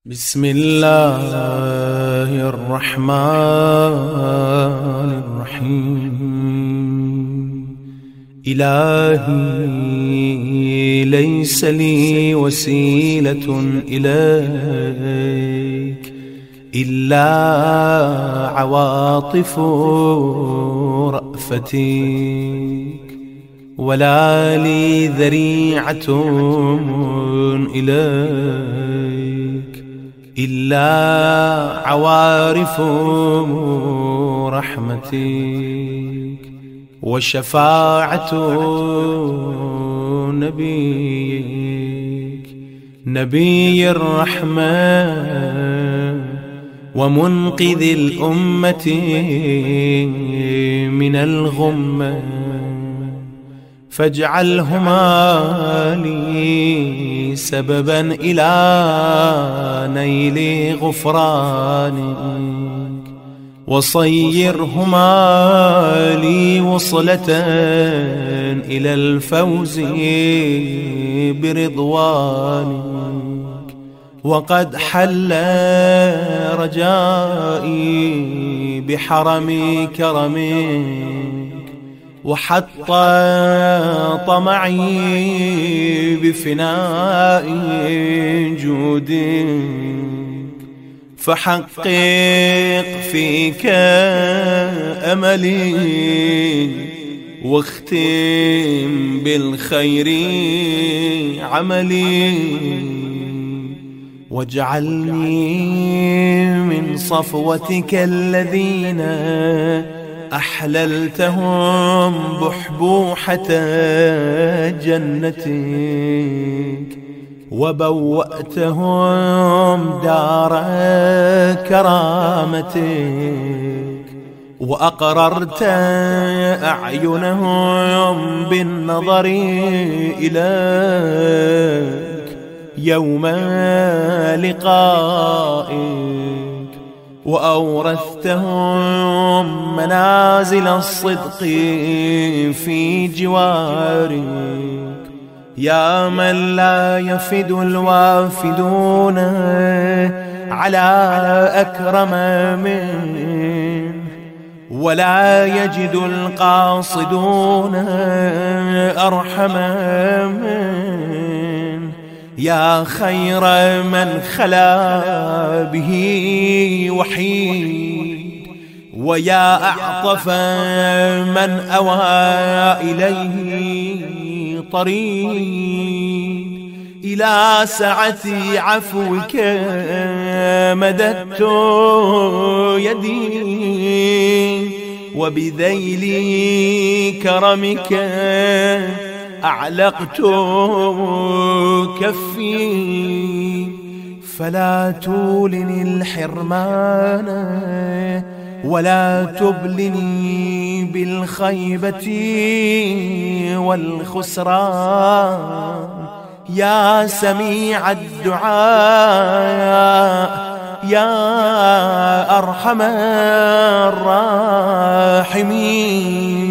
بسم الله الرحمن الرحيم. إلهي ليس لي وسيلة إليك إلا عواطف رأفتك، ولا لي ذريعة إليك إلا عوارف رحمتك وشفاعة نبيك، نبي الرحمة ومنقذ الأمة من الغمة، فاجعلهما لي سببا إلى نيل غفرانك، وصيرهما لي وصلة إلى الفوز برضوانك. وقد حل رجائي بحرم كرمك، وحط طمعي بفناء جودك، فحقق فيك أملي واختم بالخير عملي، واجعلني من صفوتك الذين أحللتهم بحبوحة جنتك، وبوأتهم دار كرامتك، وأقررت أعينهم بالنظر إليك يوم لقائك، وأورثتهم منازل الصدق في جوارك، يا من لا يفد الوافدون على أكرم منه، ولا يجد القاصدون أرحم منه، يا خير من خلا به وحيد، ويا أعطف من أوى إليه طريق، إلى سعة عفوك مددت يدي، وبذيل كرمك أعلقت كفي، فلا تولني الحرمان ولا تبلني بالخيبة والخسران، يا سميع الدعاء يا أرحم الراحمين.